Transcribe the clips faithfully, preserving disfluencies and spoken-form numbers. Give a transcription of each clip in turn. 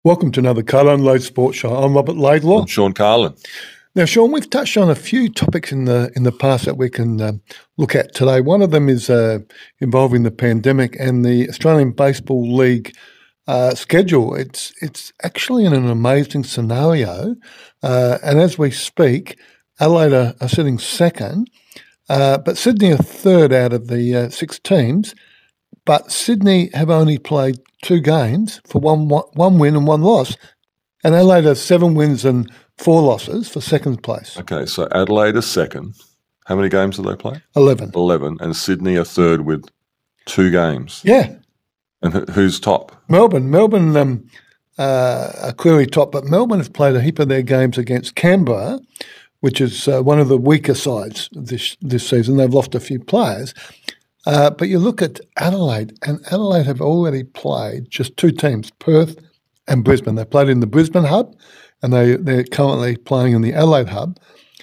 Welcome to another Car Unload Sports Show. I'm Robert Laidlaw. I'm Sean Carlin. Now, Sean, we've touched on a few topics in the in the past that we can um, look at today. One of them is uh, involving the pandemic and the Australian Baseball League uh, schedule. It's it's actually in an amazing scenario, uh, and as we speak, Adelaide are, are sitting second, uh, but Sydney are third out of the uh, six teams. But Sydney have only played two games for one one win and one loss, and Adelaide have seven wins and four losses for second place. Okay, so Adelaide is second. How many games do they play? Eleven. Eleven, and Sydney are third with two games. Yeah. And wh- who's top? Melbourne. Melbourne um, uh, are clearly top, but Melbourne have played a heap of their games against Canberra, which is uh, one of the weaker sides this this season. They've lost a few players. Uh, but you look at Adelaide, and Adelaide have already played just two teams, Perth and Brisbane. They played in the Brisbane hub, and they, they're currently playing in the Adelaide hub.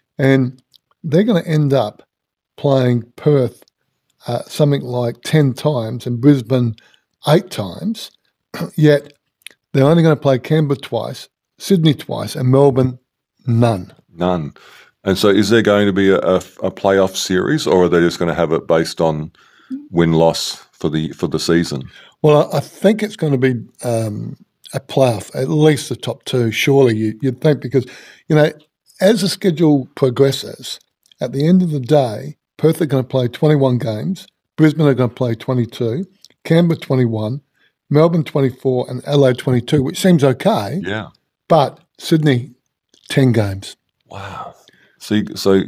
And they're going to end up playing Perth uh, something like ten times and Brisbane eight times, yet they're only going to play Canberra twice, Sydney twice, and Melbourne none. None. And so is there going to be a, a, a playoff series, or are they just going to have it based on win-loss for the for the season? Well, I think it's going to be um, a playoff, at least the top two, surely you, you'd think, because, you know, as the schedule progresses, at the end of the day, Perth are going to play twenty-one games, Brisbane are going to play twenty-two, Canberra twenty-one, Melbourne twenty-four, and Adelaide twenty-two, which seems okay. Yeah. But Sydney, ten games. Wow. So, so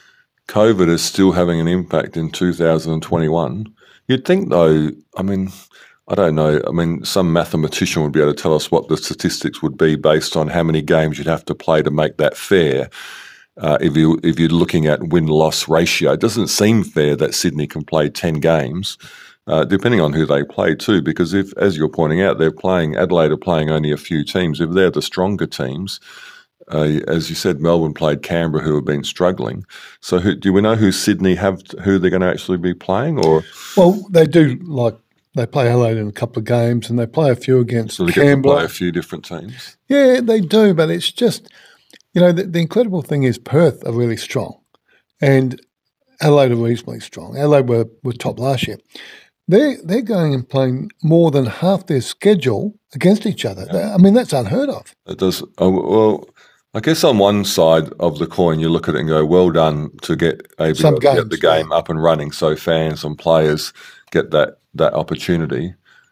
COVID is still having an impact in two thousand twenty-one. You'd think, though, I mean, I don't know, I mean, some mathematician would be able to tell us what the statistics would be based on how many games you'd have to play to make that fair. Uh, if, you, if you're looking at win-loss ratio, it doesn't seem fair that Sydney can play ten games, uh, depending on who they play too, because if, as you're pointing out, they're playing, Adelaide are playing only a few teams. If they're the stronger teams, Uh, as you said, Melbourne played Canberra, who have been struggling. So, who, do we know who Sydney have, who they're going to actually be playing? Or well, they do like they play Adelaide in a couple of games, and they play a few against so they Canberra. get to play a few different teams. Yeah, they do, but it's just, you know, the, the incredible thing is Perth are really strong, and Adelaide are reasonably strong. Adelaide were, were top last year. They're they're going and playing more than half their schedule against each other. Yeah. I mean, that's unheard of. It does. Oh, well. I guess on one side of the coin, you look at it and go, well done to get, able Some to games, get the game yeah. up and running so fans and players get that, that opportunity.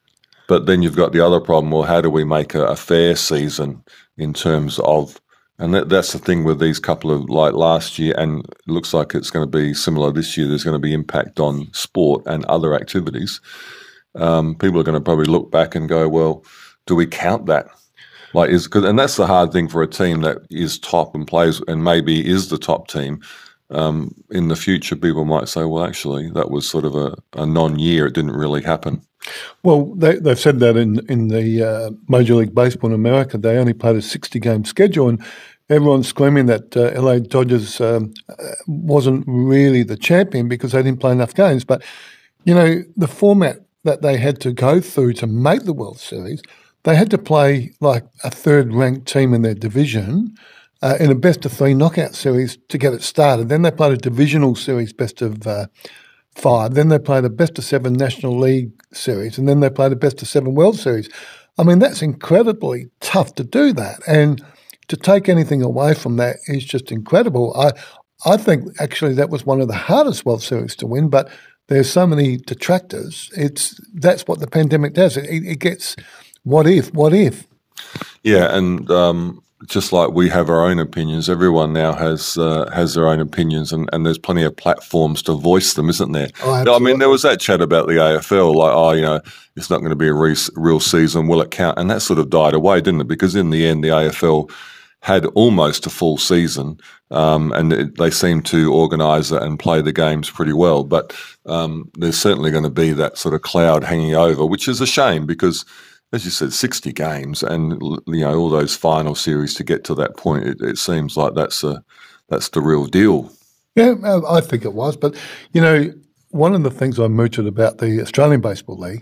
But then you've got the other problem, well, how do we make a, a fair season in terms of, and that, that's the thing with these couple of, like last year, and it looks like it's going to be similar this year, there's going to be impact on sport and other activities. Um, people are going to probably look back and go, well, do we count that? Like is cause, and that's the hard thing for a team that is top and plays and maybe is the top team. Um, in the future, people might say, well, actually, that was sort of a, a non-year. It didn't really happen. Well, they, they've said that in, in the uh, Major League Baseball in America, they only played a sixty-game schedule, and everyone's screaming that uh, L A Dodgers um, wasn't really the champion because they didn't play enough games. But, you know, the format that they had to go through to make the World Series, they had to play like a third-ranked team in their division uh, in a best-of-three knockout series to get it started. Then they played a divisional series, best of uh, five. Then they played a best-of-seven National League series, and then they played a best-of-seven World Series. I mean, that's incredibly tough to do that, and to take anything away from that is just incredible. I, I think actually that was one of the hardest World Series to win, but there's so many detractors. It's that's what the pandemic does. It, it gets what if, what if. Yeah, and um, just like we have our own opinions, everyone now has uh, has their own opinions, and, and there's plenty of platforms to voice them, isn't there? Oh, I mean, there was that chat about the A F L, like, oh, you know, it's not going to be a re- real season, will it count? And that sort of died away, didn't it? Because in the end, the A F L had almost a full season, um, and it, they seemed to organise it and play the games pretty well. But um, there's certainly going to be that sort of cloud hanging over, which is a shame because, as you said, sixty games and you know all those final series to get to that point. It, it seems like that's a that's the real deal. Yeah, I think it was. But you know, one of the things I mooted about the Australian Baseball League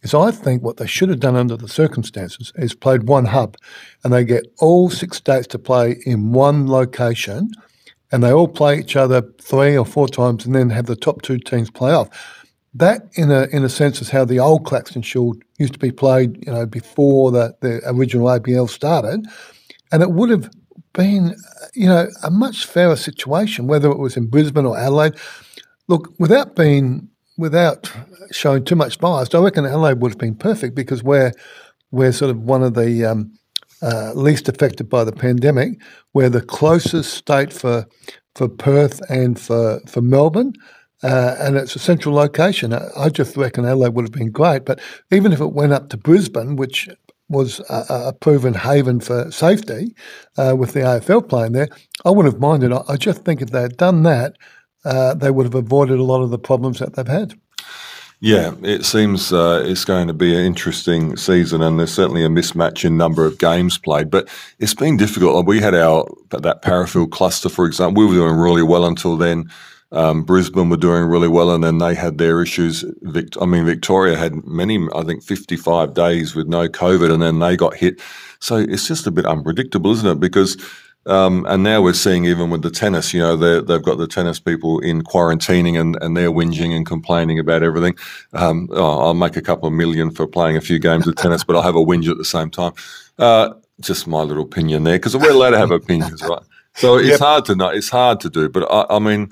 is I think what they should have done under the circumstances is played one hub, and they get all six states to play in one location, and they all play each other three or four times and then have the top two teams play off. That, in a in a sense, is how the old Claxton Shield used to be played, you know, before the, the original A B L started, and it would have been, you know, a much fairer situation, whether it was in Brisbane or Adelaide. Look, without being, without showing too much bias, I reckon Adelaide would have been perfect because we're we're sort of one of the um, uh, least affected by the pandemic. We're the closest state for for Perth and for for Melbourne. Uh, and it's a central location. I, I just reckon Adelaide would have been great. But even if it went up to Brisbane, which was a, a proven haven for safety uh, with the A F L playing there, I wouldn't have minded. I, I just think if they had done that, uh, they would have avoided a lot of the problems that they've had. Yeah, it seems uh, it's going to be an interesting season, and there's certainly a mismatch in number of games played. But it's been difficult. We had our that Parafield cluster, for example. We were doing really well until then. Um, Brisbane were doing really well, and then they had their issues. Vic- I mean, Victoria had many, I think, fifty-five days with no COVID, and then they got hit. So it's just a bit unpredictable, isn't it? Because, um, and now we're seeing even with the tennis, you know, they've got the tennis people in quarantining, and, and they're whinging and complaining about everything. Um, oh, I'll make a couple of million for playing a few games of tennis, but I'll have a whinge at the same time. Uh, just my little opinion there, because we're allowed to have opinions, right? So it's yep. hard to know. It's hard to do, but I, I mean.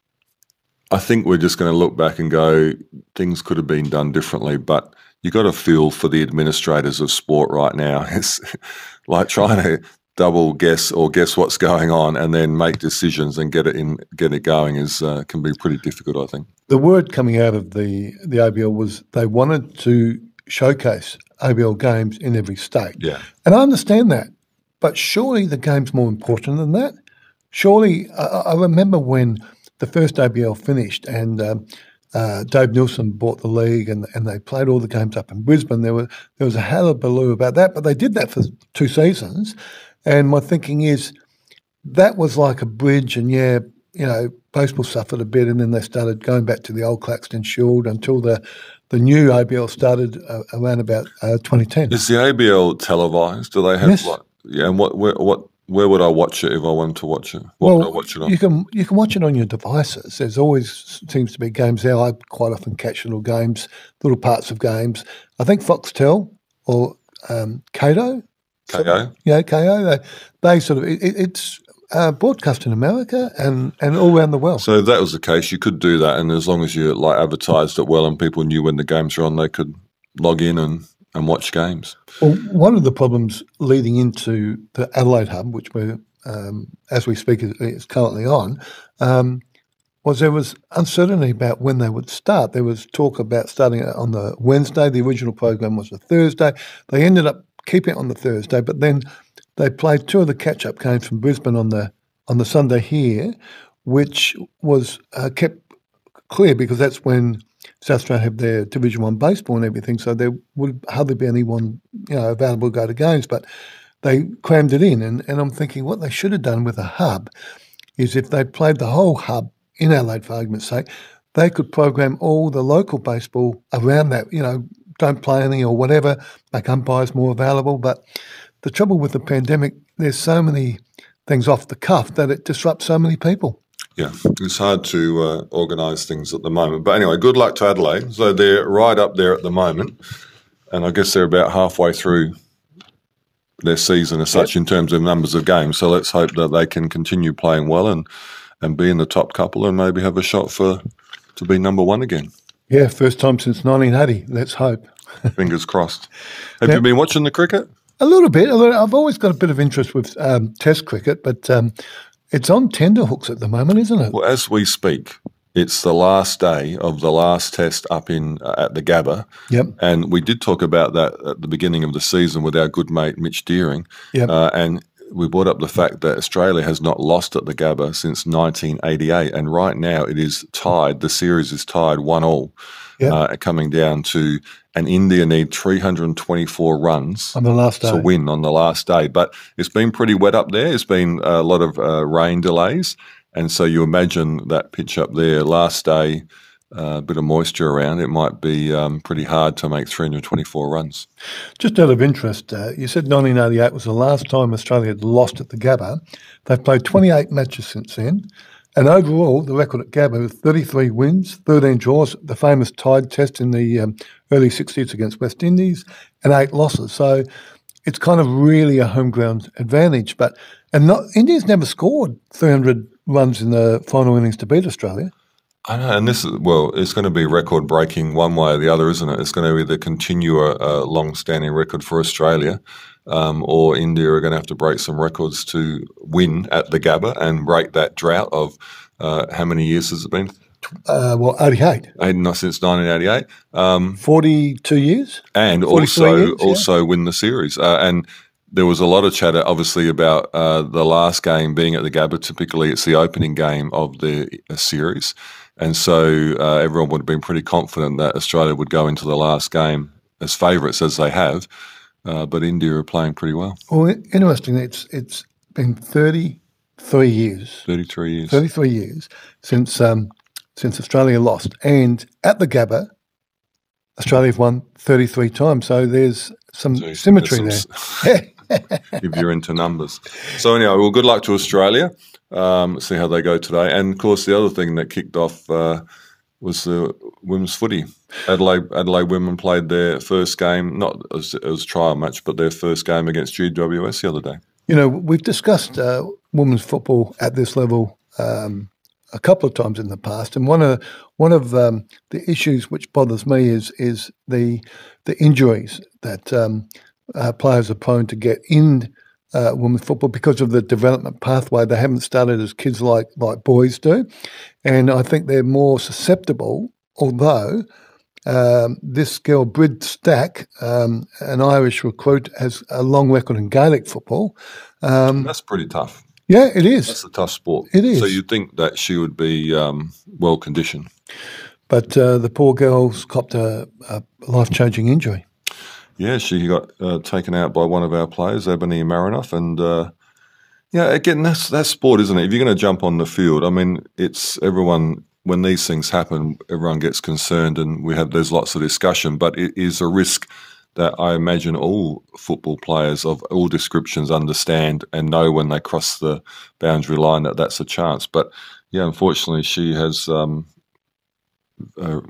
I think we're just going to look back and go, things could have been done differently, but you got to feel for the administrators of sport right now. It's like trying to double guess or guess what's going on and then make decisions and get it in, get it going is uh, can be pretty difficult, I think. The word coming out of the the A B L was they wanted to showcase A B L games in every state. Yeah, and I understand that, but surely the game's more important than that. Surely, I, I remember when the first A B L finished, and um, uh, Dave Nielsen bought the league, and and they played all the games up in Brisbane. There was there was a hullabaloo about that, but they did that for two seasons. And my thinking is that was like a bridge, and yeah, you know, baseball suffered a bit, and then they started going back to the old Claxton Shield until the the new A B L started uh, around about uh, twenty ten. Is the A B L televised? Do they have yes. like yeah? And what where, what where would I watch it if I wanted to watch it? What well, would I watch it on? You can you can watch it on your devices. There's always seems to be games there. I quite often catch little games, little parts of games. I think Foxtel or um, Kato. K O? Yeah, K O. They, they sort of it, it's uh, broadcast in America and, and all around the world. So if that was the case, you could do that, and as long as you like advertised it well and people knew when the games were on, they could log in and, and watch games. Well, one of the problems leading into the Adelaide Hub, which we're um, as we speak is, is currently on, um, was there was uncertainty about when they would start. There was talk about starting it on the Wednesday. The original program was the Thursday. They ended up keeping it on the Thursday, but then they played two of the catch-up games from Brisbane on the on the Sunday here, which was uh, kept clear because that's when South Australia have their Division One baseball and everything, so there would hardly be anyone you know available to go to games, but they crammed it in. And, and I'm thinking what they should have done with a hub is if they played the whole hub in Adelaide, for argument's sake, they could program all the local baseball around that, you know, don't play any or whatever, make umpires more available. But the trouble with the pandemic, there's so many things off the cuff that it disrupts so many people. Yeah, it's hard to uh, organise things at the moment. But anyway, good luck to Adelaide. So they're right up there at the moment, and I guess they're about halfway through their season as such in terms of numbers of games. So let's hope that they can continue playing well and, and be in the top couple and maybe have a shot for to be number one again. Yeah, first time since nineteen eighty. Let's hope. Fingers crossed. Have now, you been watching the cricket? A little bit. I've always got a bit of interest with um, Test cricket, but um, it's on tenterhooks at the moment, isn't it? Well, as we speak, it's the last day of the last Test up in uh, at the Gabba. Yep. And we did talk about that at the beginning of the season with our good mate Mitch Deering. Yep. Uh, and we brought up the fact that Australia has not lost at the Gabba since nineteen eighty-eight, and right now it is tied. The series is tied one all, yep. uh, coming down to, and India need three hundred twenty-four runs on the last day to win on the last day. But it's been pretty wet up there. It's been a lot of uh, rain delays, and so you imagine that pitch up there last day. uh, a bit of moisture around, it might be um, pretty hard to make three hundred twenty-four runs. Just out of interest, uh, you said nineteen eighty-eight was the last time Australia had lost at the Gabba. They've played twenty-eight matches since then. And overall, the record at Gabba was thirty-three wins, thirteen draws, the famous tied test in the um, early sixties against West Indies, and eight losses. So it's kind of really a home ground advantage. But and not, India's never scored three hundred runs in the final innings to beat Australia. I know, and this is, well, it's going to be record breaking one way or the other, isn't it? It's going to either continue a, a long-standing record for Australia, um, or India are going to have to break some records to win at the Gabba and break that drought of uh, how many years has it been? Uh, well, eighty-eight. Eight, since nineteen eighty-eight. Um, forty-two years? And also, years, yeah. also win the series. Uh, and there was a lot of chatter, obviously, about uh, the last game being at the Gabba. Typically, it's the opening game of the uh, series. And so uh, everyone would have been pretty confident that Australia would go into the last game as favourites, as they have. Uh, but India are playing pretty well. Well, interesting. It's it's been thirty-three years. thirty-three years. thirty-three years since um, since Australia lost. And at the Gabba, Australia have won thirty-three times. So there's some so symmetry there's some there. If you're into numbers. So anyway, well, good luck to Australia. Um, see how they go today. And, of course, the other thing that kicked off uh, was the women's footy. Adelaide Adelaide women played their first game, not as it was a trial match, but their first game against G W S the other day. You know, we've discussed uh, women's football at this level um, a couple of times in the past, and one of one of um, the issues which bothers me is is the the injuries that um, uh, players are prone to get in Uh, women's football because of the development pathway. They haven't started as kids like like boys do, and I think they're more susceptible. Although um, this girl Brid Stack, um, an Irish recruit, has a long record in Gaelic football. Um, That's pretty tough. Yeah, it is. That's a tough sport. It is. So you'd think that she would be um, well conditioned, but uh, the poor girl's copped a, a life-changing injury. Yeah, she got uh, taken out by one of our players, Ebony Marinoff, and uh, yeah, again, that's that's sport, isn't it? If you're going to jump on the field, I mean, it's everyone. When these things happen, everyone gets concerned, and we have there's lots of discussion. But it is a risk that I imagine all football players of all descriptions understand and know when they cross the boundary line that that's a chance. But yeah, unfortunately, she has. Um, uh,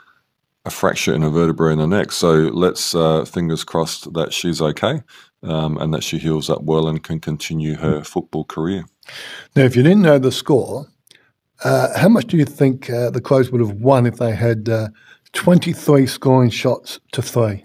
a fracture in a vertebra in the neck. So let's uh, fingers crossed that she's okay um, and that she heals up well and can continue her football career. Now, if you didn't know the score, uh, how much do you think uh, the Crows would have won if they had uh, twenty-three scoring shots to three?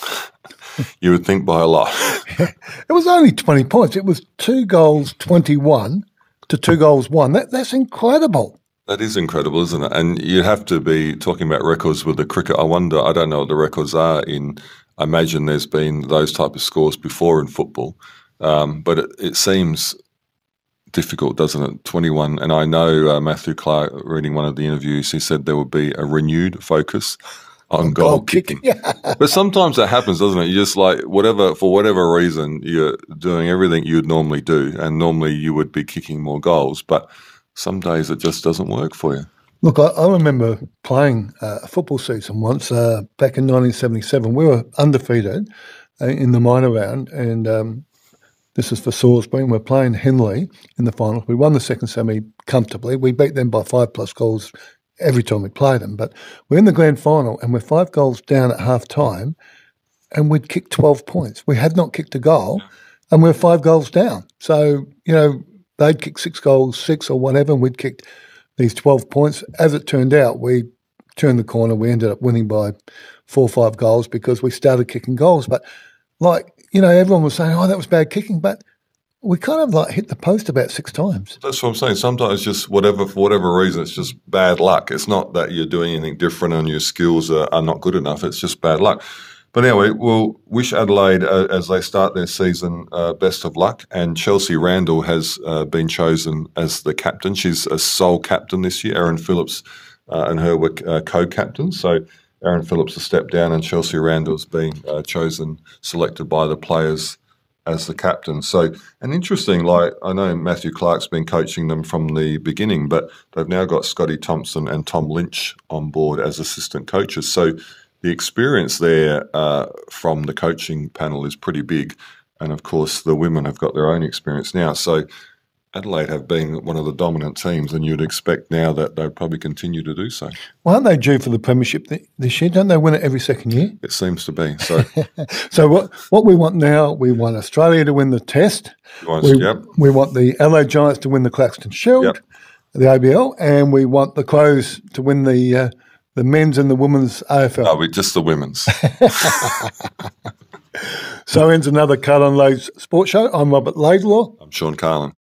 You would think by a lot. It was only twenty points. It was two goals, twenty-one to two goals, one. That, that's incredible. That is incredible, isn't it? And you have to be talking about records with the cricket. I wonder, I don't know what the records are in, I imagine there's been those type of scores before in football. Um, but it, it seems difficult, doesn't it? twenty-one. And I know uh, Matthew Clark, reading one of the interviews, he said there would be a renewed focus on goal, goal kicking. kicking. But sometimes that happens, doesn't it? You just like, whatever, for whatever reason, you're doing everything you'd normally do. And normally you would be kicking more goals. But some days it just doesn't work for you. Look, I, I remember playing uh, a football season once uh, back in nineteen seventy-seven. We were undefeated uh, in the minor round, and um, this is for Salisbury, and we're playing Henley in the finals. We won the second semi comfortably. We beat them by five plus goals every time we played them. But we're in the grand final, and we're five goals down at half time, and we'd kicked twelve points. We had not kicked a goal, and we're five goals down. So, you know, they'd kicked six goals, six or whatever, and we'd kicked these twelve points. As it turned out, we turned the corner. We ended up winning by four or five goals because we started kicking goals. But, like, you know, everyone was saying, oh, that was bad kicking. But we kind of, like, hit the post about six times. That's what I'm saying. Sometimes just whatever, for whatever reason, it's just bad luck. It's not that you're doing anything different and your skills are, are not good enough. It's just bad luck. But anyway, we'll wish Adelaide, uh, as they start their season, uh, best of luck. And Chelsea Randall has uh, been chosen as the captain. She's a sole captain this year. Erin Phillips uh, and her were uh, co-captains. So Erin Phillips has stepped down and Chelsea Randall's been uh, chosen, selected by the players as the captain. So, and interesting, like I know Matthew Clark's been coaching them from the beginning, but they've now got Scotty Thompson and Tom Lynch on board as assistant coaches. So the experience there uh, from the coaching panel is pretty big. And of course, the women have got their own experience now. So Adelaide have been one of the dominant teams, and you'd expect now that they'd probably continue to do so. Well, aren't they due for the premiership th- this year? Don't they win it every second year? It seems to be. So, so what what we want now, we want Australia to win the Test. want, we, yep. we want the Adelaide Giants to win the Claxton Shield, Yep. the A B L, and we want the Crows to win the uh, the men's and the women's A F L. No, we just the women's. So ends another Carlin Loads Sports Show. I'm Robert Laidlaw. I'm Sean Carlin.